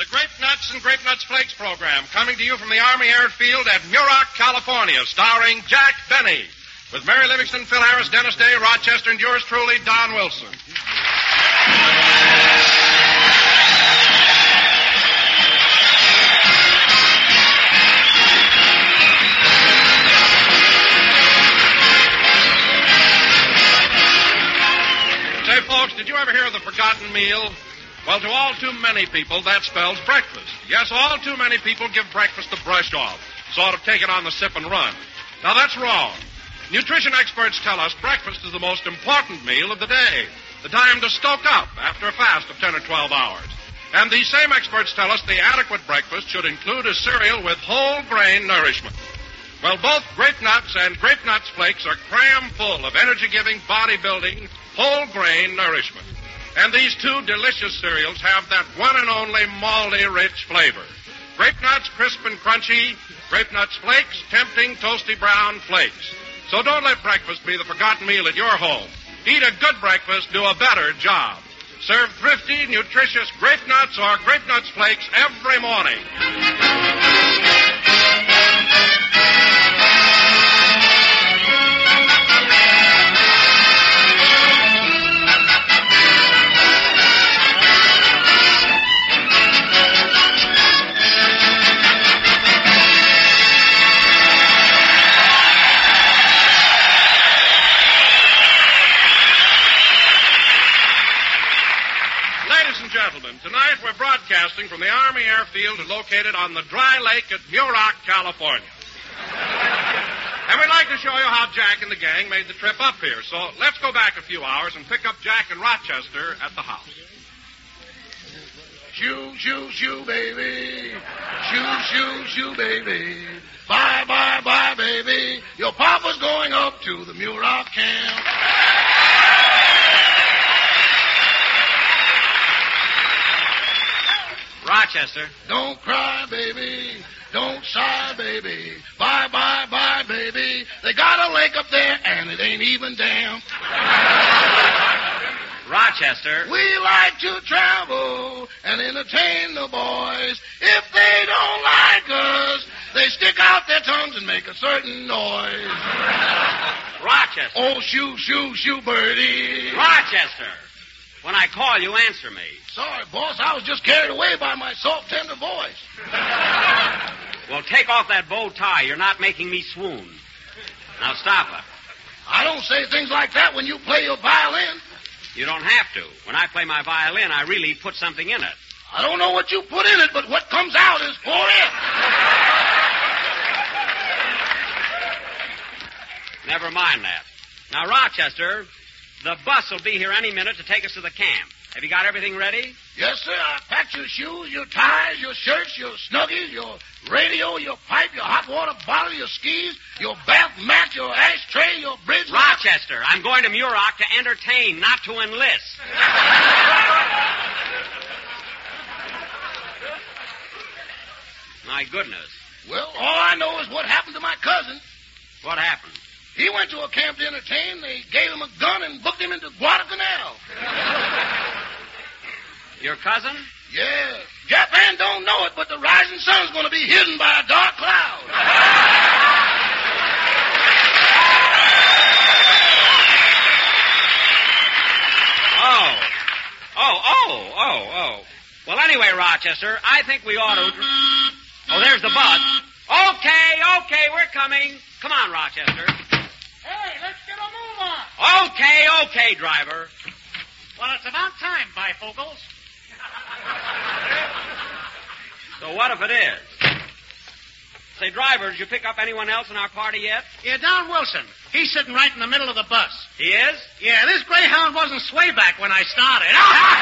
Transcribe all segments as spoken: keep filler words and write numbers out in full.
Grape Nuts and Grape Nuts Flakes program, coming to you from the Army Airfield at Muroc, California, starring Jack Benny, with Mary Livingston, Phil Harris, Dennis Day, Rochester, and yours truly, Don Wilson. Say, folks, did you ever hear of the forgotten meal? Well, to all too many people, that spells breakfast. Yes, all too many people give breakfast the brush off, sort of take it on the sip and run. Now, that's wrong. Nutrition experts tell us breakfast is the most important meal of the day, the time to stoke up after a fast of ten or twelve hours. And these same experts tell us the adequate breakfast should include a cereal with whole grain nourishment. Well, both Grape Nuts and Grape Nuts Flakes are cram full of energy-giving, body-building, whole grain nourishment. And these two delicious cereals have that one and only malty rich flavor. Grape Nuts crisp and crunchy, Grape Nuts Flakes tempting toasty brown flakes. So don't let breakfast be the forgotten meal at your home. Eat a good breakfast, do a better job. Serve thrifty, nutritious Grape Nuts or Grape Nuts Flakes every morning. Tonight we're broadcasting from the Army Airfield located on the dry lake at Muroc, California. And we'd like to show you how Jack and the gang made the trip up here. So let's go back a few hours and pick up Jack in Rochester at the house. Shoo, shoo, shoo, baby. Shoo, shoo, shoo, baby. Bye, bye, bye, baby. Your papa's going up to the Muroc camp. Rochester. Don't cry, baby. Don't sigh, baby. Bye, bye, bye, baby. They got a lake up there, and it ain't even damp. Rochester. We like to travel and entertain the boys. If they don't like us, they stick out their tongues and make a certain noise. Rochester. Oh, shoo, shoo, shoo, birdie. Rochester. When I call you, answer me. Sorry, boss. I was just carried away by my soft, tender voice. Well, take off that bow tie. You're not making me swoon. Now, stop it. I don't say things like that when you play your violin. You don't have to. When I play my violin, I really put something in it. I don't know what you put in it, but what comes out is for it. Never mind that. Now, Rochester, the bus will be here any minute to take us to the camp. Have you got everything ready? Yes, sir. I packed your shoes, your ties, your shirts, your snuggies, your radio, your pipe, your hot water bottle, your skis, your bath mat, your ashtray, your bridge. Rochester, I'm going to Muroc to entertain, not to enlist. My goodness. Well, all I know is what happened to my cousin. What happened? He went to a camp to entertain. They gave him a gun and booked him into Guadalcanal. Your cousin? Yeah. Japan don't know it, but the rising sun's going to be hidden by a dark cloud. Oh. Oh, oh, oh, oh. Well, anyway, Rochester, I think we ought to... Oh, there's the bus. Okay, okay, we're coming. Come on, Rochester. Hey, let's get a move on. Okay, okay, driver. Well, it's about time, bifocals. So what if it is? Say, driver, did you pick up anyone else in our party yet? Yeah, Don Wilson. He's sitting right in the middle of the bus. He is? Yeah, this Greyhound wasn't swayback when I started.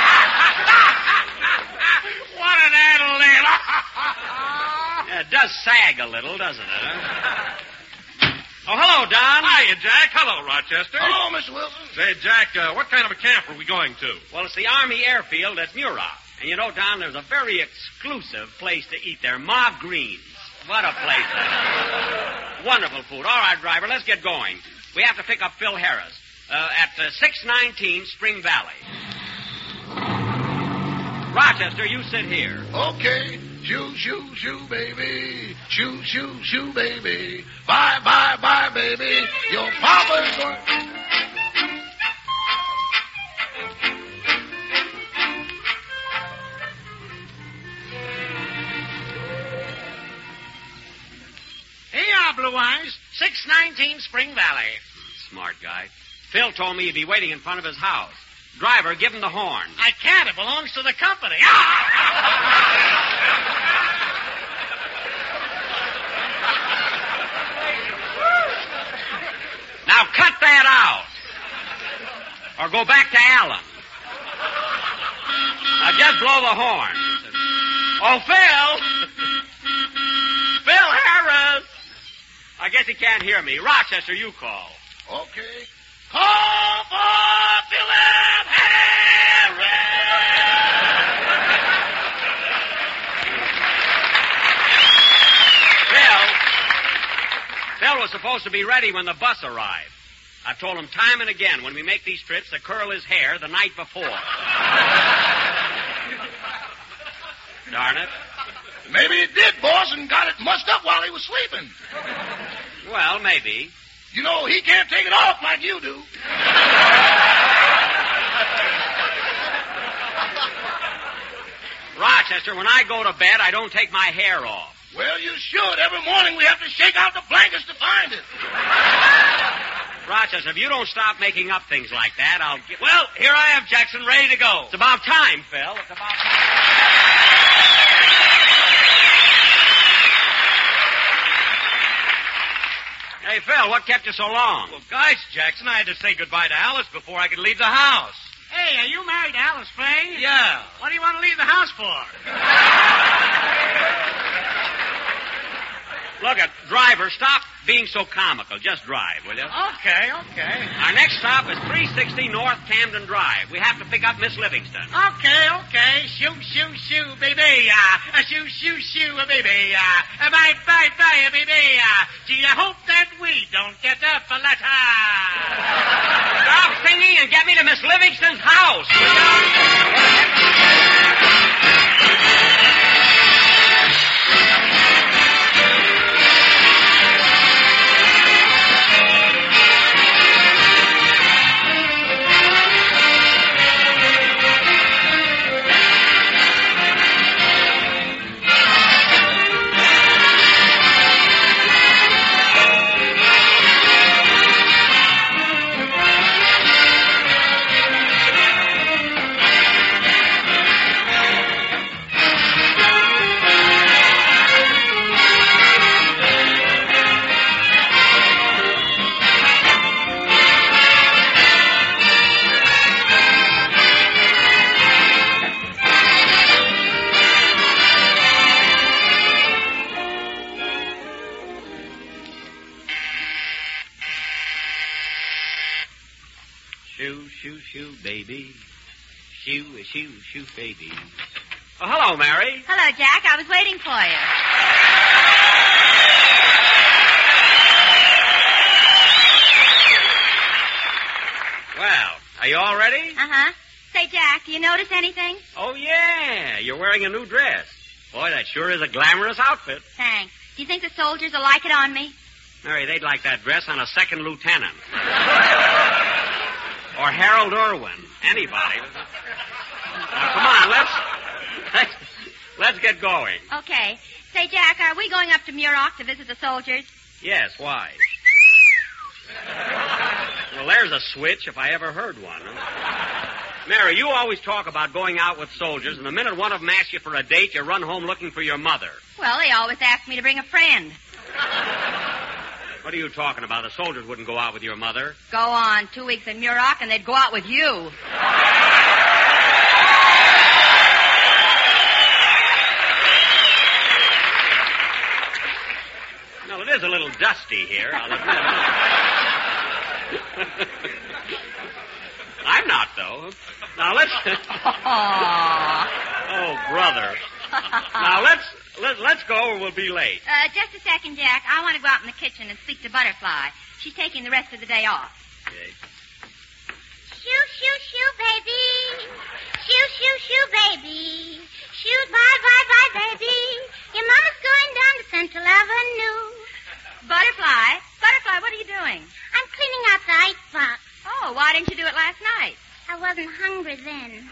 What an addle there. Yeah, it does sag a little, doesn't it? Huh? Oh, hello, Don. Hiya, Jack. Hello, Rochester. Hello, Mister Wilson. Say, Jack, uh, what kind of a camp are we going to? Well, it's the Army Airfield at Muroc. And you know, Don, there's a very exclusive place to eat there. Ma Green's. What a place that is. Wonderful food. All right, driver, let's get going. We have to pick up Phil Harris uh, at uh, six nineteen Spring Valley. Rochester, you sit here. Okay. Shoo, shoo, shoo, baby. Shoo, shoo, shoo, baby. Bye, bye, bye, baby. Your papa's going... Here you are, Blue Eyes. six nineteen Spring Valley. Smart guy. Phil told me he'd be waiting in front of his house. Driver, give him the horn. I can't. It belongs to the company. Now cut that out. Or go back to Allen. Now just blow the horn. Oh, Phil. Phil Harris. I guess he can't hear me. Rochester, you call. Okay. Call for Philip Harris! Phil. Phil was supposed to be ready when the bus arrived. I've told him time and again when we make these trips to curl his hair the night before. Darn it. Maybe he did, boss, and got it mussed up while he was sleeping. Well, maybe. You know, he can't take it off like you do. Rochester, when I go to bed, I don't take my hair off. Well, you should. Every morning we have to shake out the blankets to find it. Rochester, if you don't stop making up things like that, I'll get... Well, here I am, Jackson, ready to go. It's about time, Phil. It's about time. Hey, Phil, what kept you so long? Well, gosh, Jackson, I had to say goodbye to Alice before I could leave the house. Hey, are you married to Alice Faye? Yeah. What do you want to leave the house for? Look, at driver, stop being so comical. Just drive, will you? Okay, okay. Our next stop is three sixty North Camden Drive. We have to pick up Miss Livingston. Okay, okay. Shoo, shoo, shoo, baby. Uh, shoo, shoo, shoo, baby. Uh, bye, bye, bye, baby. Uh, gee, I hope that we don't get a letter. Stop singing and get me to Miss Livingston's house. Shoo, shoo, shoo, baby. Shoo, shoo, shoo, baby. Oh, hello, Mary. Hello, Jack. I was waiting for you. Well, are you all ready? Uh-huh. Say, Jack, do you notice anything? Oh, yeah. You're wearing a new dress. Boy, that sure is a glamorous outfit. Thanks. Do you think the soldiers will like it on me? Mary, they'd like that dress on a second lieutenant. Or Harold Irwin. Anybody. Now, come on, let's, let's, let's get going. Okay. Say, Jack, are we going up to Muroc to visit the soldiers? Yes, why? Well, there's a switch if I ever heard one. Mary, you always talk about going out with soldiers, and the minute one of them asks you for a date, you run home looking for your mother. Well, they always ask me to bring a friend. What are you talking about? The soldiers wouldn't go out with your mother. Go on, two weeks in Muroc, and they'd go out with you. No, it is a little dusty here, I'll admit. I'm not, though. Now, let's... Oh, brother. Now, let's... Let, let's go or we'll be late. Uh, just a second, Jack. I want to go out in the kitchen and speak to Butterfly. She's taking the rest of the day off. Okay. Shoo, shoo, shoo, baby. shoo, shoo, shoo, baby. Shoo, bye, bye, bye, baby. Your mama's going down to Central Avenue. Butterfly, Butterfly, what are you doing? I'm cleaning out the icebox. Oh, why didn't you do it last night? I wasn't hungry then.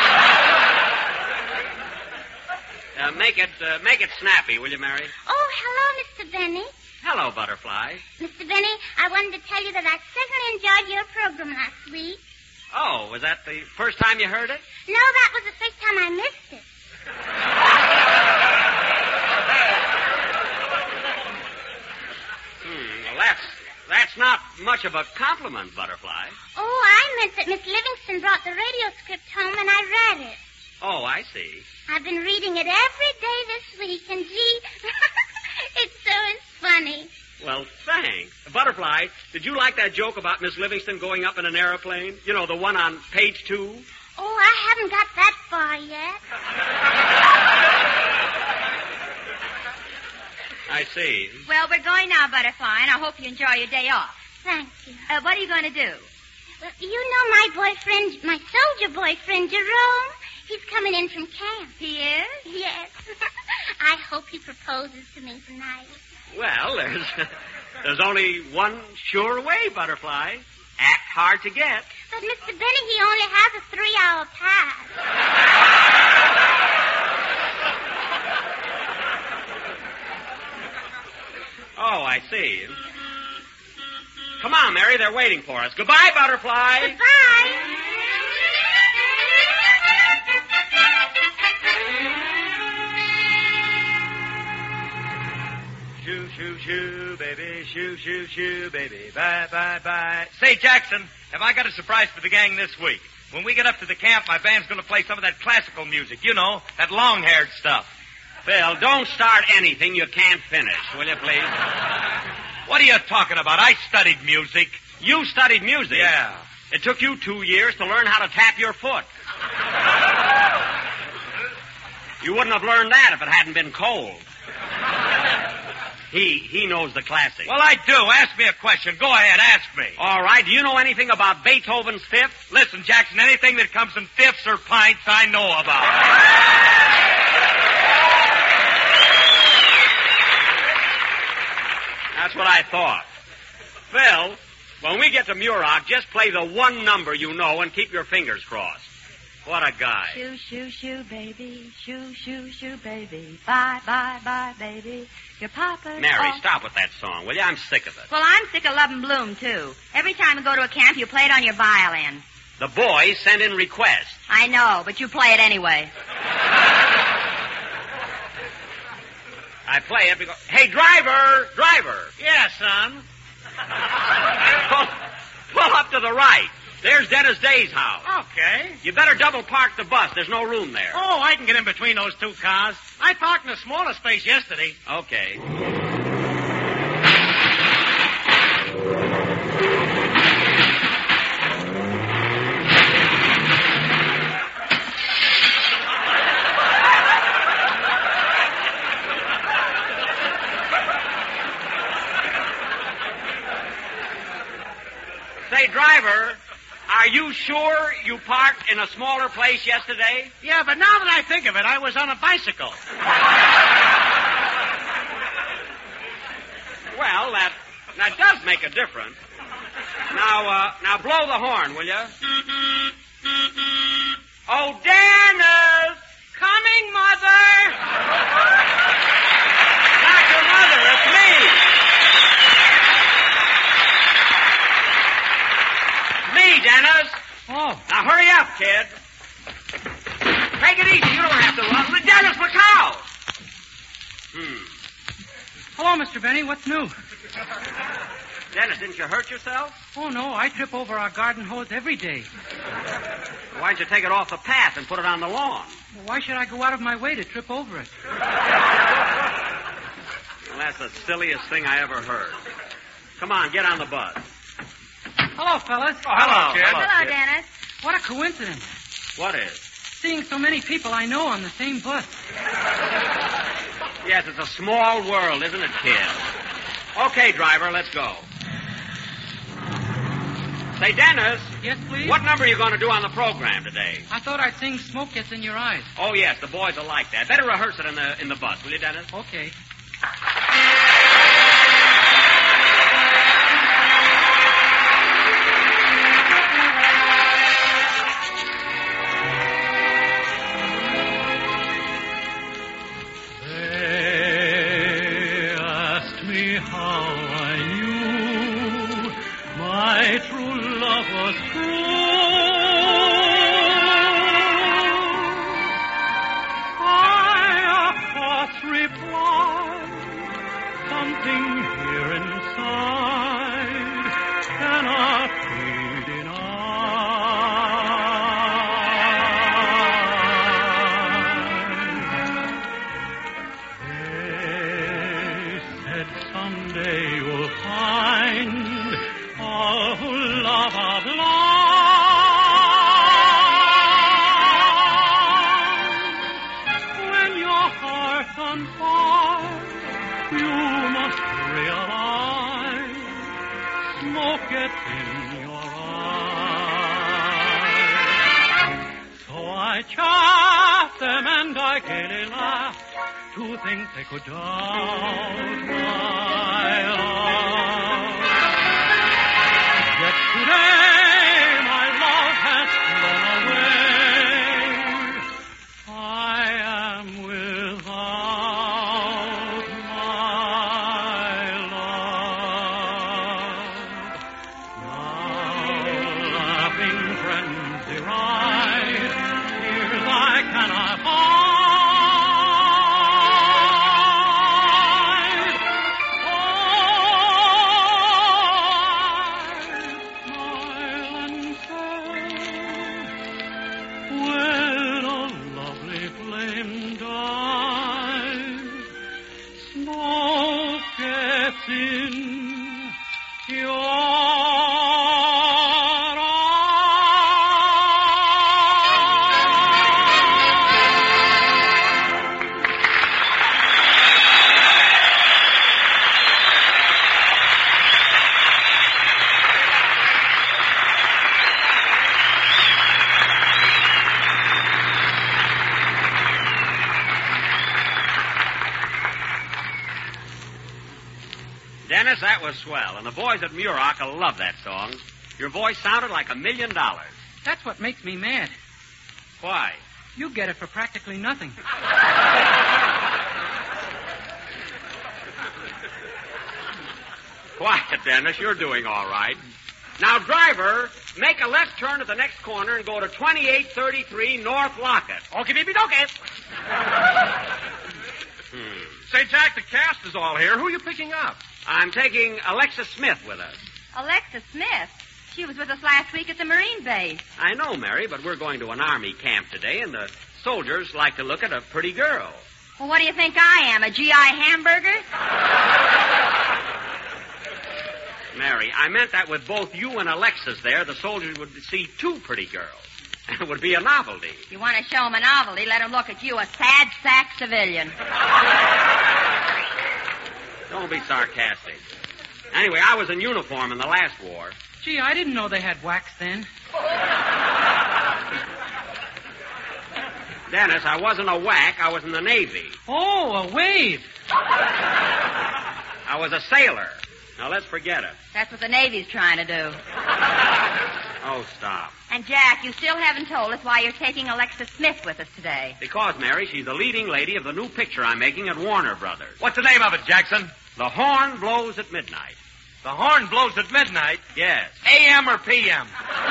Uh, make it, uh, make it snappy, will you, Mary? Oh, hello, Mister Benny. Hello, Butterfly. Mister Benny, I wanted to tell you that I certainly enjoyed your program last week. Oh, was that the first time you heard it? No, that was the first time I missed it. Hmm, well, that's, that's not much of a compliment, Butterfly. Oh, I meant that Miss Livingston brought the radio script home and I read it. Oh, I see. I've been reading it every day this week, and gee, it so is funny. Well, thanks. Butterfly, did you like that joke about Miss Livingston going up in an airplane? You know, the one on page two? Oh, I haven't got that far yet. I see. Well, we're going now, Butterfly, and I hope you enjoy your day off. Thank you. Uh, what are you going to do? Well, you know my boyfriend, my soldier boyfriend, Jerome? He's coming in from camp. He is? Yes. I hope he proposes to me tonight. Well, there's, there's only one sure way, Butterfly. Act hard to get. But Mister Benny, he only has a three-hour pass. Oh, I see. Come on, Mary, they're waiting for us. Goodbye, Butterfly. Goodbye. Shoo, shoo, shoo, baby. Shoo, shoo, shoo, baby. Bye, bye, bye. Say, Jackson, have I got a surprise for the gang this week? When we get up to the camp, my band's going to play some of that classical music. You know, that long-haired stuff. Phil, don't start anything you can't finish, will you, please? What are you talking about? I studied music. You studied music? Yeah. It took you two years to learn how to tap your foot. You wouldn't have learned that if it hadn't been cold. He he knows the classics. Well, I do. Ask me a question. Go ahead, ask me. All right. Do you know anything about Beethoven's Fifth? Listen, Jackson, anything that comes in fifths or pints, I know about. That's what I thought. Phil, when we get to Muroc, just play the one number you know and keep your fingers crossed. What a guy. Shoo, shoo, shoo, baby. Shoo, shoo, shoo, baby. Bye, bye, bye, baby. Your papa. Mary, oh. stop with that song, will you? I'm sick of it. Well, I'm sick of Love and Bloom, too. Every time we go to a camp, you play it on your violin. The boys send in requests. I know, but you play it anyway. I play it because... Hey, driver! Driver! Yeah, son. pull, pull up to the right. There's Dennis Day's house. Okay. You better double park the bus. There's no room there. Oh, I can get in between those two cars. I parked in a smaller space yesterday. Okay. Say, driver, are you sure you parked in a smaller place yesterday? Yeah, but now that I think of it, I was on a bicycle. Well, that that does make a difference. Now, uh, now blow the horn, will you? Oh, Dennis! Coming, Mother! Not your mother, it's me! Me, Dennis. Oh. Now hurry up, kid. Take it easy. You don't have to run. Dennis McCow. Hmm. Hello, Mister Benny. What's new? Dennis, didn't you hurt yourself? Oh, no. I trip over our garden hose every day. Why don't you take it off the path and put it on the lawn? Well, why should I go out of my way to trip over it? Well, that's the silliest thing I ever heard. Come on, get on the bus. Hello, fellas. Oh, hello, kid. Hello, Dennis. What a coincidence. What is? Seeing so many people I know on the same bus. Yes, it's a small world, isn't it, kid? Okay, driver, let's go. Say, Dennis. Yes, please? What number are you going to do on the program today? I thought I'd sing Smoke Gets in Your Eyes. Oh, yes, the boys will like that. Better rehearse it in the in the bus, will you, Dennis? Okay. They asked me how I knew my true love was true. I, of course, replied, something here inside cannot be denied. They said someday you'll find all who love are blind. When your heart's on fire, you must realize smoke gets in your eyes. So I chaffed them and I gaily laughed to think they could doubt my love. Yet today my love has flown away. I am without my love. Now laughing friends deride, tears I cannot hide. In your Dennis, that was swell, and the boys at Muroc will love that song. Your voice sounded like a million dollars. That's what makes me mad. Why? You get it for practically nothing. Quiet, Dennis. You're doing all right. Now, driver, make a left turn at the next corner and go to twenty-eight thirty-three North Lockett. Okay, baby, okay. Hmm. Say, Jack, the cast is all here. Who are you picking up? I'm taking Alexa Smith with us. Alexa Smith? She was with us last week at the Marine base. I know, Mary, but we're going to an Army camp today, and the soldiers like to look at a pretty girl. Well, what do you think I am, a G I hamburger? Mary, I meant that with both you and Alexis there, the soldiers would see two pretty girls. It would be a novelty. You want to show them a novelty, let them look at you, a sad sack civilian. Don't be sarcastic. Anyway, I was in uniform in the last war. Gee, I didn't know they had wax then. Dennis, I wasn't a whack. I was in the Navy. Oh, a wave. I was a sailor. Now, let's forget it. That's what the Navy's trying to do. Oh, stop. And, Jack, you still haven't told us why you're taking Alexa Smith with us today. Because, Mary, she's the leading lady of the new picture I'm making at Warner Brothers. What's the name of it, Jackson? The Horn Blows at Midnight. The horn blows at midnight? Yes. A M or P M?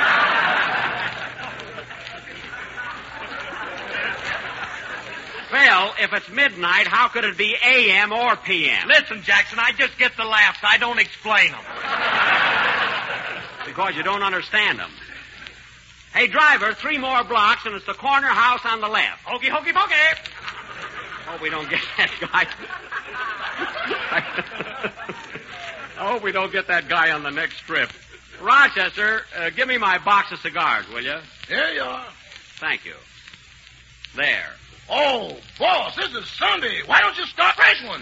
Well, if it's midnight, how could it be A M or P M? Listen, Jackson, I just get the laughs. I don't explain them. Because you don't understand them. Hey, driver, three more blocks, and it's the corner house on the left. Hokey, hokey, pokey. Hope we don't get that guy. I hope we don't get that guy on the next trip. Rochester, uh, give me my box of cigars, will you? Here you are. Thank you. There. Oh, boss, this is Sunday. Why don't you start fresh one?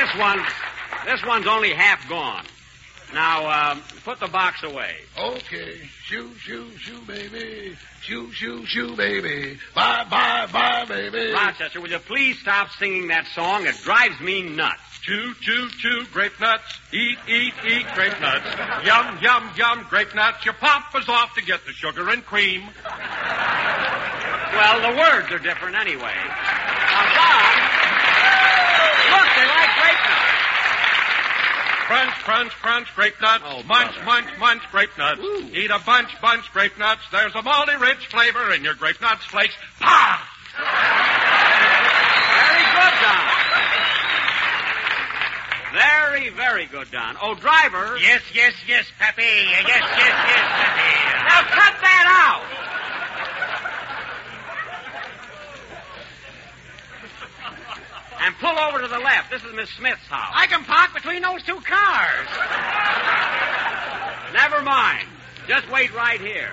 this one, this one's only half gone. Now, um, put the box away. Okay. Shoo, shoo, shoo, baby. Shoo, shoo, shoo, baby. Bye, bye, bye, baby. Rochester, will you please stop singing that song? It drives me nuts. Chew, chew, chew, grape nuts. Eat, eat, eat, grape nuts. Yum, yum, yum, grape nuts. Your papa's off to get the sugar and cream. Well, the words are different anyway. Now, Don, look, they like grape nuts. Crunch, crunch, crunch, grape nuts. Oh, munch, brother. munch, munch, grape nuts. Ooh. Eat a bunch, bunch, grape nuts. There's a malty rich flavor in your grape nuts flakes. Pa! Very good, Don. Very, very good, Don. Oh, driver. Yes, yes, yes, Pappy. Yes, yes, yes, Pappy. Now cut that out. And pull over to the left. This is Miss Smith's house. I can park between those two cars. Never mind. Just wait right here.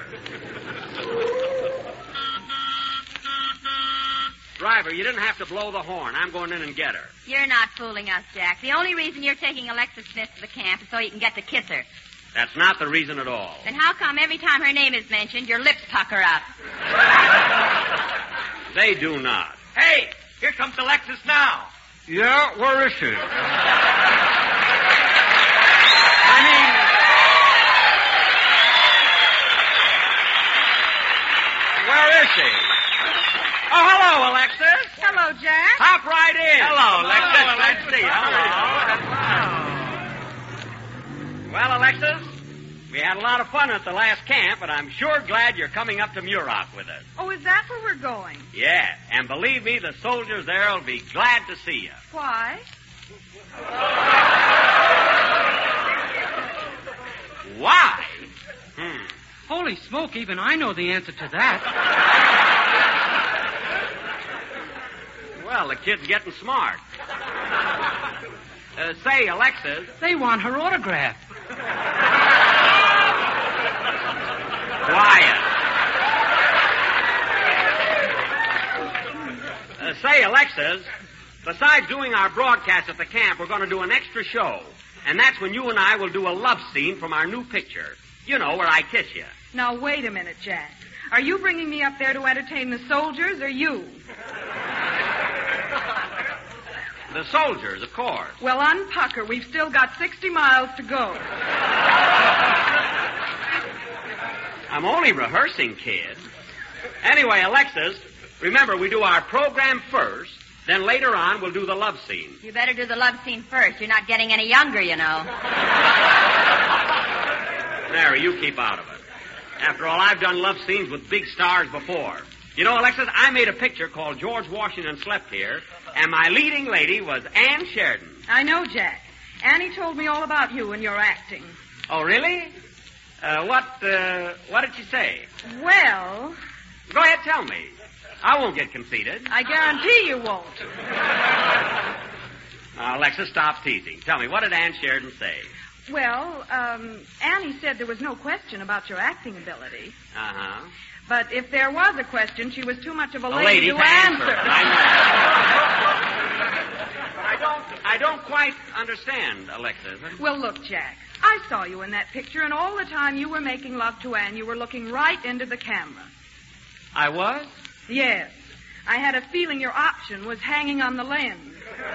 Driver, you didn't have to blow the horn. I'm going in and get her. You're not fooling us, Jack. The only reason you're taking Alexis Smith to the camp is so you can get to kiss her. That's not the reason at all. Then how come every time her name is mentioned, your lips pucker up? They do not. Hey, here comes Alexis now. Yeah, where is she? I mean... Where is she? Oh, hello, Alexis. Hello, Jack. Hop right in. Hello, Alexis. Hello, Alexis. Let's see. Hello. Well, Alexis, we had a lot of fun at the last camp, but I'm sure glad you're coming up to Muroc with us. Oh, is that where we're going? Yeah, and believe me, the soldiers there will be glad to see you. Why? Why? Hmm. Holy smoke, even I know the answer to that. Well, the kid's getting smart. Uh, say, Alexis. They want her autograph. Quiet. Uh, say, Alexis, besides doing our broadcast at the camp, we're going to do an extra show. And that's when you and I will do a love scene from our new picture. You know, where I kiss you. Now, wait a minute, Jack. Are you bringing me up there to entertain the soldiers or you? The soldiers, of course. Well, unpucker. We've still got sixty miles to go. I'm only rehearsing, kid. Anyway, Alexis, remember, we do our program first, then later on we'll do the love scene. You better do the love scene first. You're not getting any younger, you know. Mary, you keep out of it. After all, I've done love scenes with big stars before. You know, Alexis, I made a picture called George Washington Slept Here, and my leading lady was Ann Sheridan. I know, Jack. Annie told me all about you and your acting. Oh, really? Uh, what, uh, what did she say? Well... Go ahead, tell me. I won't get conceited. I guarantee you won't. Now, Alexis, stop teasing. Tell me, what did Ann Sheridan say? Well, um, Annie said there was no question about your acting ability. Uh-huh. But if there was a question, she was too much of a, A lady, lady to to answer. answer. I know. I don't, I don't quite understand, Alexis. Well, look, Jack. I saw you in that picture, and all the time you were making love to Anne, you were looking right into the camera. I was? Yes. I had a feeling your option was hanging on the lens.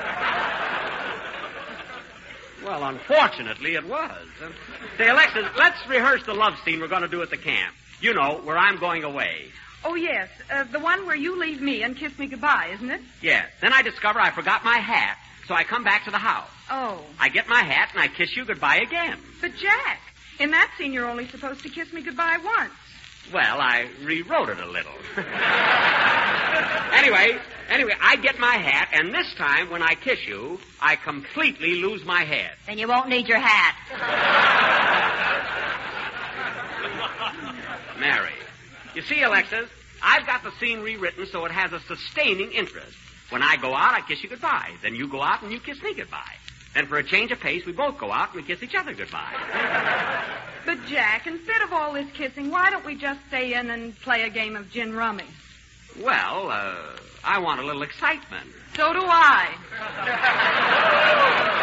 Well, unfortunately, it was. Uh, say, Alexis, let's rehearse the love scene we're going to do at the camp. You know, where I'm going away. Oh, yes. Uh, the one where you leave me and kiss me goodbye, isn't it? Yes. Then I discover I forgot my hat, so I come back to the house. Oh. I get my hat, and I kiss you goodbye again. But, Jack, in that scene, you're only supposed to kiss me goodbye once. Well, I rewrote it a little. anyway, anyway, I get my hat, and this time, when I kiss you, I completely lose my head. Then you won't need your hat. Mary, you see, Alexis, I've got the scene rewritten so it has a sustaining interest. When I go out, I kiss you goodbye. Then you go out and you kiss me goodbye. Then for a change of pace, we both go out and we kiss each other goodbye. But, Jack, instead of all this kissing, why don't we just stay in and play a game of gin rummy? Well, uh, I want a little excitement. So do I.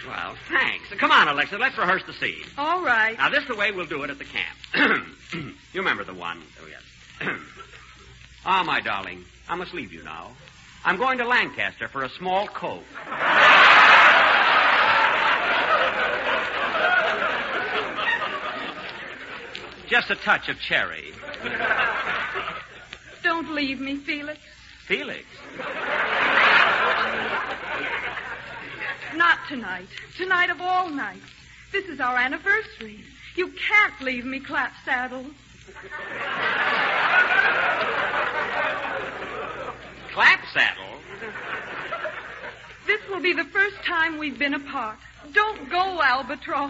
Well, thanks. Come on, Alexa. Let's rehearse the scene. All right. Now, this is the way we'll do it at the camp. You remember the one. Oh, yes. Ah, my darling, I must leave you now. I'm going to Lancaster for a small coke. Just a touch of cherry. Don't leave me, Felix. Felix? Not tonight. Tonight of all nights. This is our anniversary. You can't leave me, Clapsaddle. Clapsaddle? This will be the first time we've been apart. Don't go, Albatross.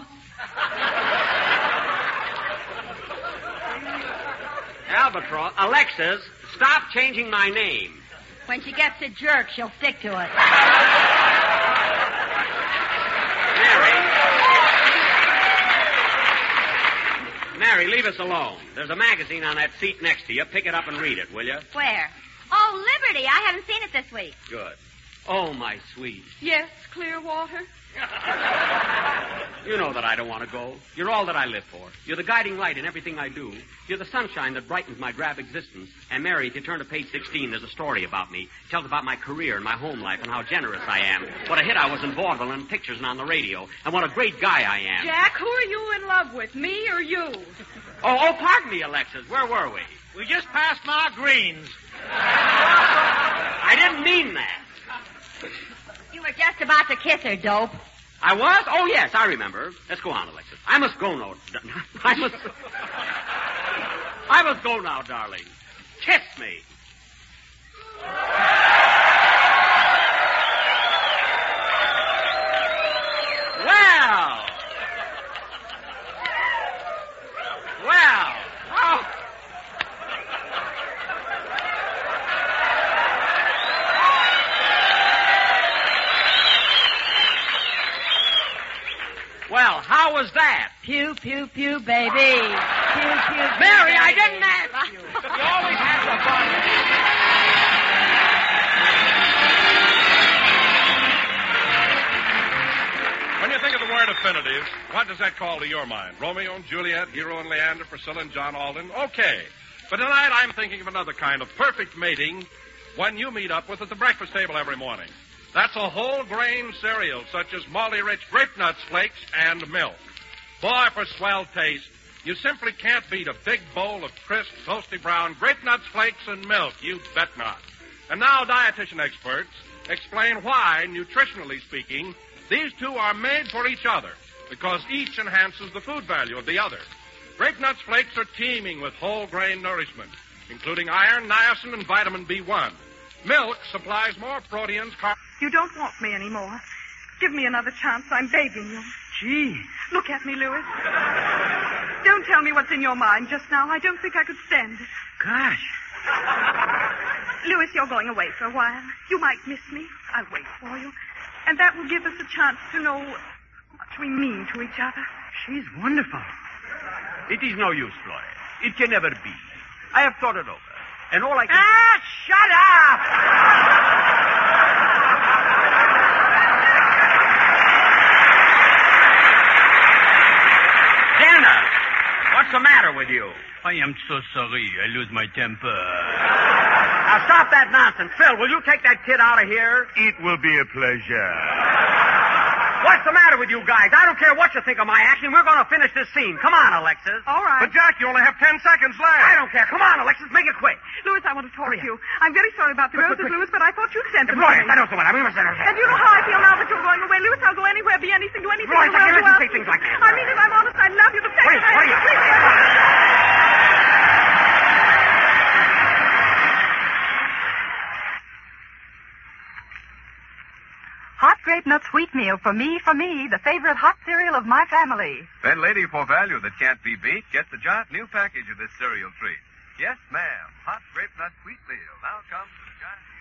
Albatross? Alexis, stop changing my name. When she gets a jerk, she'll stick to it. Mary. Mary, leave us alone. There's a magazine on that seat next to you. Pick it up and read it, will you? Where? Oh, Liberty. I haven't seen it this week. Good. Oh, my sweet. Yes, Clearwater. You know that I don't want to go. You're all that I live for. You're the guiding light in everything I do. You're the sunshine that brightens my drab existence. And, Mary, if you turn to page sixteen, there's a story about me. It tells about my career and my home life and how generous I am. What a hit I was in vaudeville and pictures and on the radio. And what a great guy I am. Jack, who are you in love with, me or you? Oh, oh, pardon me, Alexis. Where were we? We just passed Ma Green's. I didn't mean that. You were just about to kiss her, dope. I was? Oh, yes, I remember. Let's go on, Alexis. I must go now. I must... I must go now, darling. Kiss me. Well. Well. Oh. Well, how was that? Pew, pew, pew, baby. Pew, pew, pew. Mary, baby. I didn't ask you. You always have the fun. When you think of the word affinities, what does that call to your mind? Romeo and Juliet, Hero and Leander, Priscilla and John Alden? Okay. But tonight I'm thinking of another kind of perfect mating when you meet up with at the breakfast table every morning. That's a whole grain cereal, such as Molly-Rich Grape Nuts Flakes and milk. Boy, for swell taste, you simply can't beat a big bowl of crisp, toasty brown Grape Nuts Flakes and milk. You bet not. And now dietitian experts explain why, nutritionally speaking, these two are made for each other, because each enhances the food value of the other. Grape Nuts Flakes are teeming with whole grain nourishment, including iron, niacin, and vitamin B one. Milk supplies more proteins, carbs. You don't want me anymore. Give me another chance. I'm begging you. Gee. Look at me, Louis. Don't tell me what's in your mind just now. I don't think I could stand it. Gosh. Louis, you're going away for a while. You might miss me. I'll wait for you. And that will give us a chance to know how much we mean to each other. She's wonderful. It is no use, Floyd. It can never be. I have thought it over. And all I can... Ah, shut up! Dennis, what's the matter with you? I am so sorry. I lose my temper. Now, stop that nonsense. Phil, will you take that kid out of here? It will be a pleasure. What's the matter with you guys? I don't care what you think of my acting. We're going to finish this scene. Come on, Alexis. All right. But, Jack, you only have ten seconds left. I don't care. Come on, Alexis. Make it quick. Louis, I want to talk to you. I'm very sorry about the Quick, roses, quick, quick. Louis, but I thought you'd sent them. Roy, to me. I don't know what I mean. And you know how I feel now that you're going away. Louis, I'll go anywhere, be anything, do anything. Roy, in the world I can't to let you ask say me. things like that. I mean it. I'm honest. I love you. The second Wait, I wait. Hot Grape Nut Sweet Meal for me, for me, the favorite hot cereal of my family. Then, lady, for value that can't be beat, get the Jot new package of this cereal treat. Yes, ma'am. Hot Grape Nut Sweet Meal. Now comes the Jot.